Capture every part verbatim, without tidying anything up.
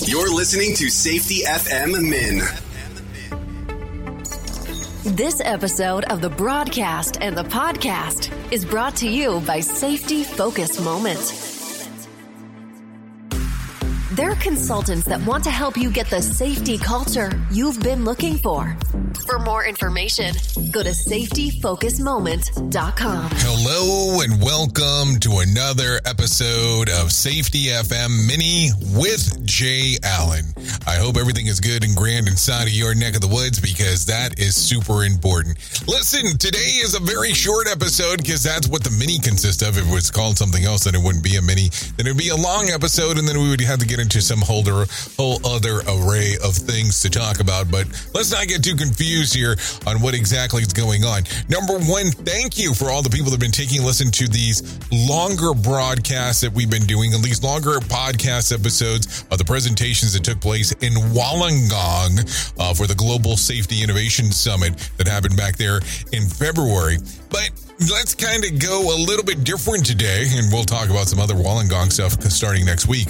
You're listening to Safety F M Min. This episode of the broadcast and the podcast is brought to you by Safety Focus Moment. They're consultants that want to help you get the safety culture you've been looking for. For more information, go to safety focus moment dot com. Hello and welcome to another episode of Safety F M Mini with Jay Allen. I hope everything is good and grand inside of your neck of the woods because that is super important. Listen, today is a very short episode because that's what the mini consists of. If it was called something else, then it wouldn't be a mini. Then it would be a long episode, and then we would have to get into some whole, whole other array of things to talk about. But let's not get too confused here on what exactly is going on. Number one, thank you for all the people that have been taking a listen to these longer broadcasts that we've been doing, and these longer podcast episodes of the presentations that took place in Wollongong uh, for the Global Safety Innovation Summit that happened back there in February. But let's kind of go a little bit different today, and we'll talk about some other Wollongong stuff starting next week.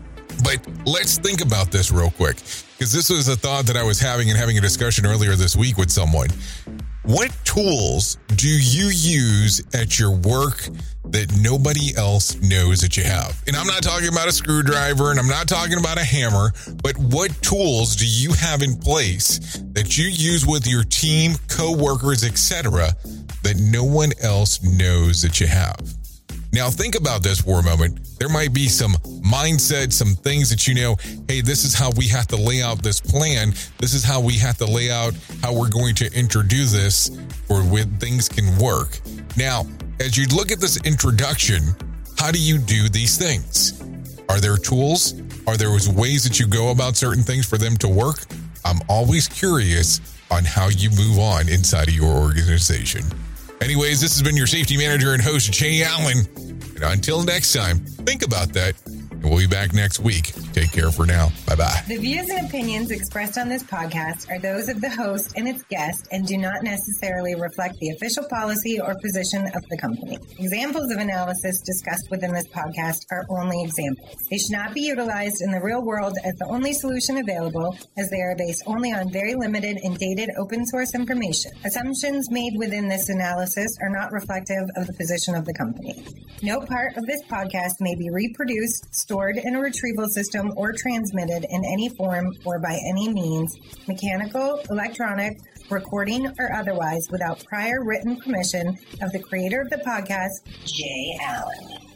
But let's think about this real quick, because this was a thought that I was having and having a discussion earlier this week with someone. What tools do you use at your work that nobody else knows that you have? And I'm not talking about a screwdriver, and I'm not talking about a hammer, but what tools do you have in place that you use with your team, coworkers, et cetera, that no one else knows that you have? Now, think about this for a moment. There might be some mindset, some things that you know, hey, this is how we have to lay out this plan. This is how we have to lay out how we're going to introduce this for when things can work. Now, as you look at this introduction, how do you do these things? Are there tools? Are there ways that you go about certain things for them to work? I'm always curious on how you move on inside of your organization. Anyways, this has been your safety manager and host, Jay Allen. And until next time, think about that. And we'll be back next week. Take care for now. Bye-bye. The views and opinions expressed on this podcast are those of the host and its guest and do not necessarily reflect the official policy or position of the company. Examples of analysis discussed within this podcast are only examples. They should not be utilized in the real world as the only solution available, as they are based only on very limited and dated open source information. Assumptions made within this analysis are not reflective of the position of the company. No part of this podcast may be reproduced, stored in a retrieval system, or transmitted in any form or by any means, mechanical, electronic, recording, or otherwise, without prior written permission of the creator of the podcast, Jay Allen.